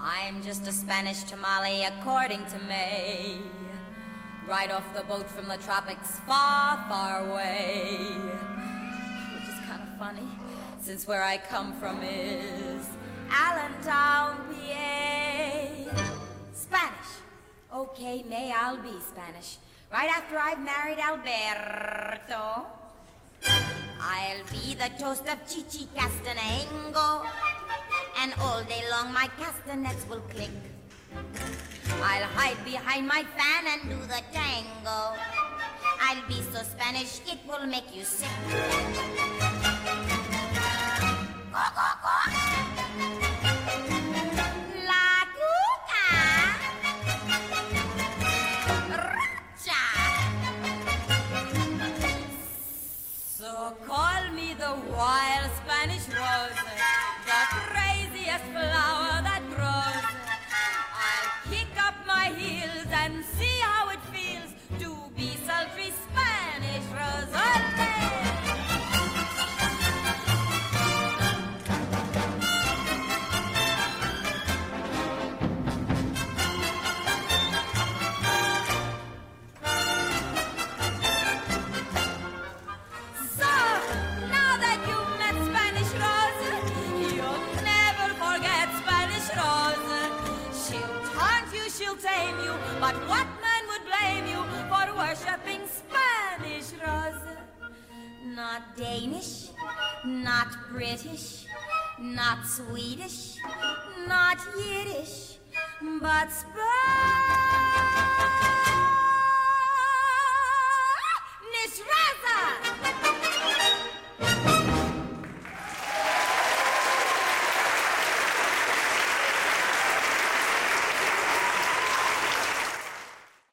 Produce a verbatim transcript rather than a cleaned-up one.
I'm just a Spanish tamale according to May. Right off the boat from the tropics far, far away. Which is kind of funny, since where I come from is Allentown, P A. Spanish. Okay, May, I'll be Spanish. Right after I've married Alberto. I'll be the toast of Chichi Castanango. And all day long my castanets will click. I'll hide behind my fan and do the tango. I'll be so Spanish it will make you sick. Go, go, go. La cuca. Racha. So call me the wild Spanish rose, the craziest flower that grows. I'll kick up my heels and see how it feels to be sultry Spanish rose. So, now that you've met Spanish Rose, you'll never forget Spanish Rose. She'll taunt you, she'll tame you, but what man would blame you for worshipping Spanish Rose? Not Danish, not British, not Swedish, not Yiddish, but Spanish.